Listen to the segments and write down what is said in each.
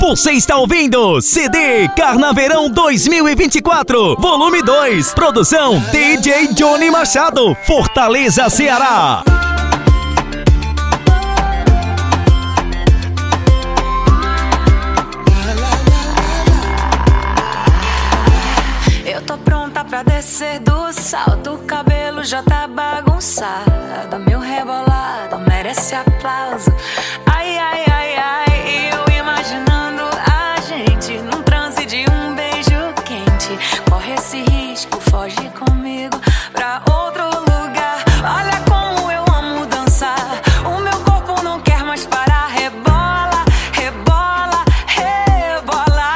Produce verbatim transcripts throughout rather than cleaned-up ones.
Você está ouvindo C D Carnaverão dois mil e vinte e quatro, volume dois. Produção D J Johnny Machado, Fortaleza, Ceará. Eu tô pronta pra descer do salto, o cabelo já tá bagunçado, meu rebolado merece aplauso. Ai, ai, ai, ai, e eu imaginando a gente num transe de um beijo quente. Corre esse risco, foge comigo pra outro lugar. Olha como eu amo dançar, o meu corpo não quer mais parar. Rebola, rebola, rebola.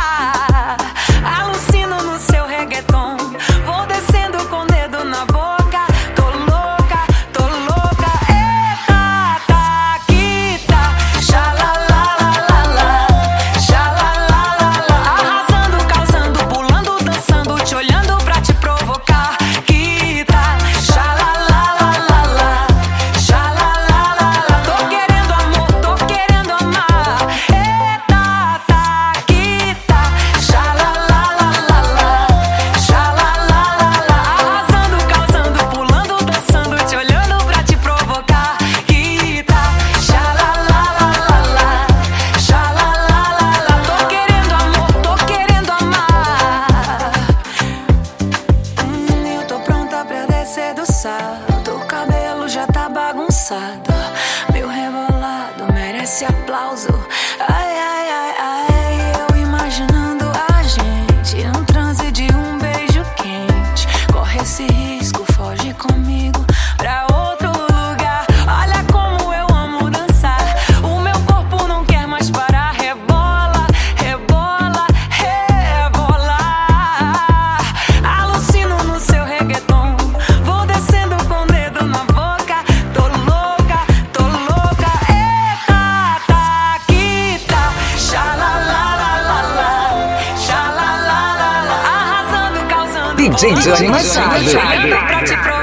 Alucino no seu reggaeton, vou descendo com o dedo na boca. Tô louca, tô louca. Eita, tá, aqui tá. Xalalalala, xalalalala. Arrasando, causando, pulando, dançando, te olhando pra te provocar. Que tá. Xalalalala, xalalalala. Tô querendo amor, tô querendo amar. Eita, tá, aqui tá. Xalalalala, xalalalala. Arrasando, causando, pulando, dançando, te olhando pra te provocar. Que tá. Xalalalala, xalalalala. Tô querendo amor, tô querendo amar. Hum, eu tô pronta pra descer do salto, o cabelo já tá bagunçado, meu rebolado merece aplauso. Ai, ai, ai, ai, eu imaginando a gente num transe de um beijo quente. Corre esse risco, foge comigo pra outro lugar. Olha como eu amo dançar, o meu corpo não quer mais parar. Rebola, rebola, rebola. Alucino no seu reggaeton, vou descendo com o dedo na boca. Tô louca, tô louca. Eita, tá, aqui tá. Xalalalala, xalalalala. Arrasando, causando, D J Johnny Machado. olhando pra te provocar.